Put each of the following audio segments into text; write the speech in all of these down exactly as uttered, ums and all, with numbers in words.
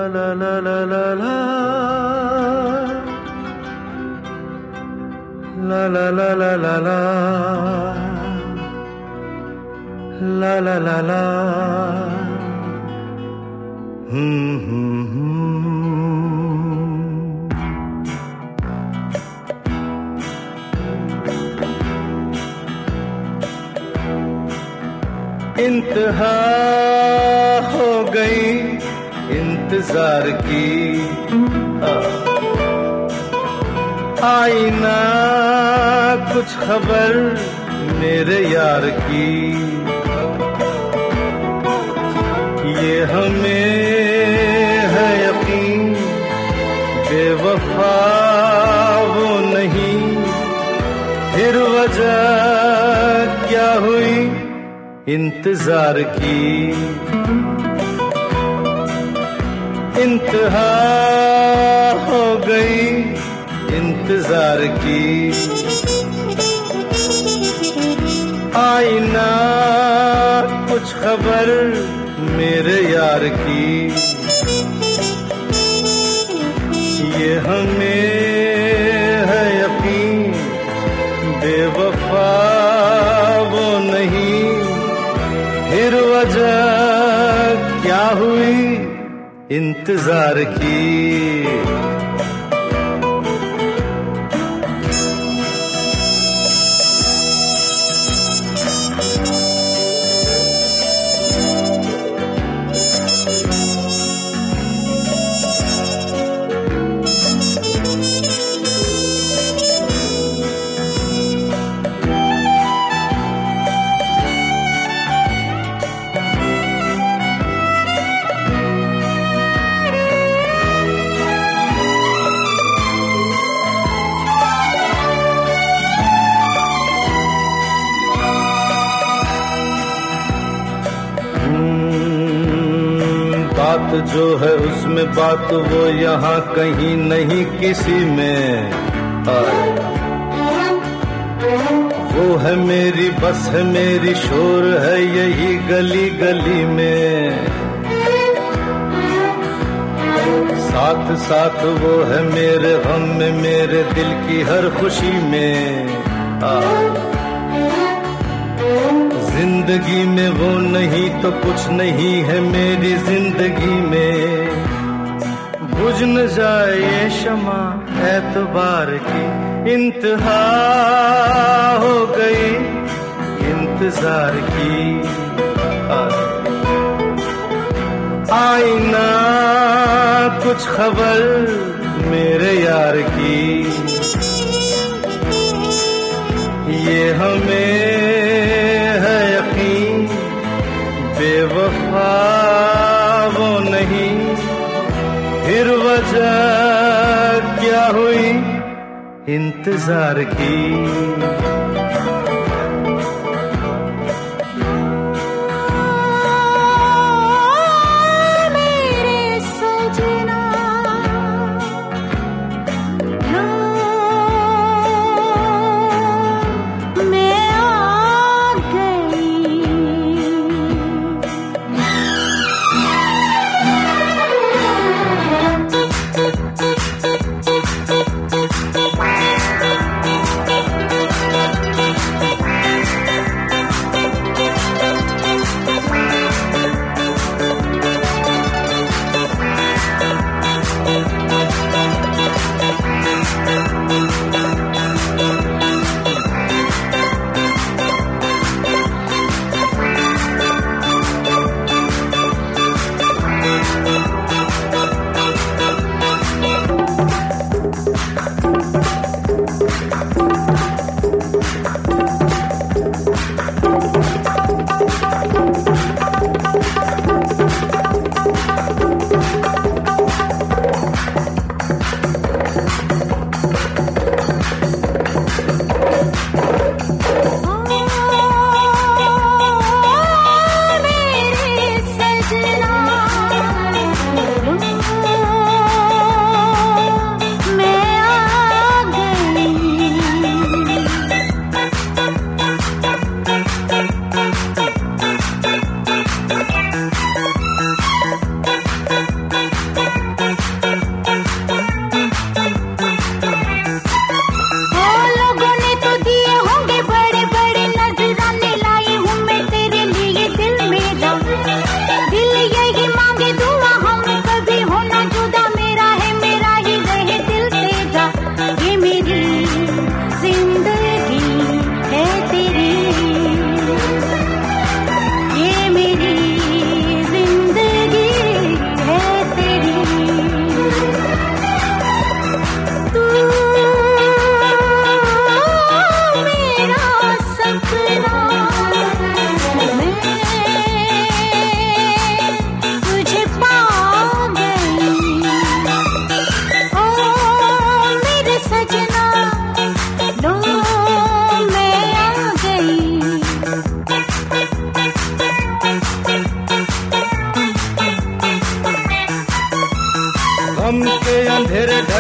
ला ला ला ला ला ला ला ला ला ला ला ला ला ला हम्म हम्म इंतहा हो गई इंतजार की, आई ना कुछ खबर मेरे यार की। ये हमें है यकीन बेवफा वो नहीं, फिर वजह क्या हुई इंतजार की। इंतहा हो गई इंतजार की, आई ना कुछ खबर मेरे यार की। ये हमें है यकीन बेवफा वो नहीं, फिर वजह क्या हुई इंतजार की। बात जो है उसमें बात वो यहाँ कहीं नहीं किसी में, वो है मेरी बस है मेरी शोर है यही गली गली में। साथ साथ वो है मेरे गम में मेरे दिल की हर खुशी में। जिंदगी में वो नहीं तो कुछ नहीं है मेरी जिंदगी में। बुझ न जाए ये शमा एतबार की, इंतहा हो गई इंतजार की। आई ना कुछ खबर मेरे यार की। ये हमें है यकीन बेवफा वो नहीं, फिर वजह क्या हुई इंतजार की।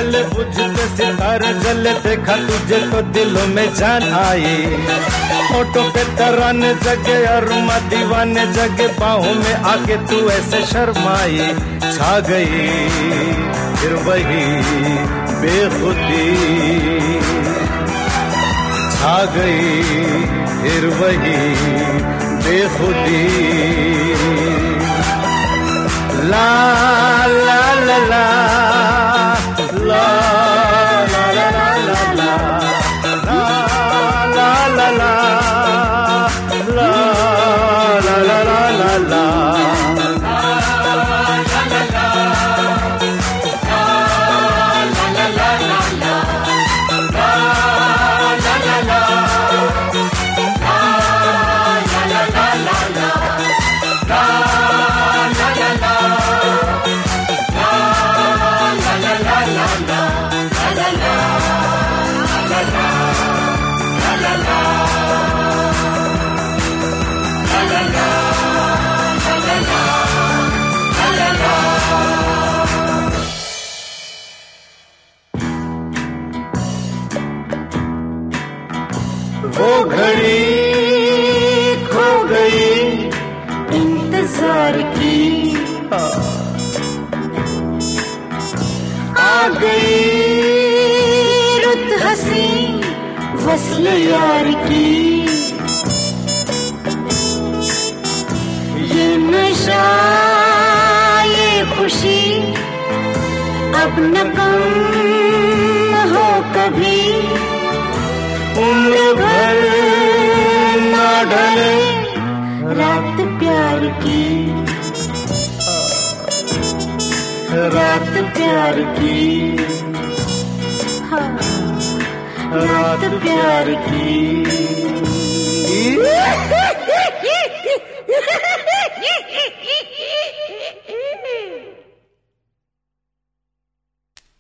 जले बुझते सितारे जले, देखा तुझे तो दिलों में जान आई। फोटो पे तराने जगे अरुमा दीवाने जगे, बाहों में आके तू ऐसे शर्माई। छा गई फिर वही बेखुदी, छा गई फिर वही बेखुदी। ला ला ला ला ला ला ला ला ला ला ला ला ला ला ला ला। वो घड़ी खो गई इंतजार की, आ गई रुत हंसी वस्ल यार की। ये नशा ये खुशी अब न कम हो कभी, उम्र भर ना ढले रात प्यार की, रात प्यार की, हाँ रात प्यार की।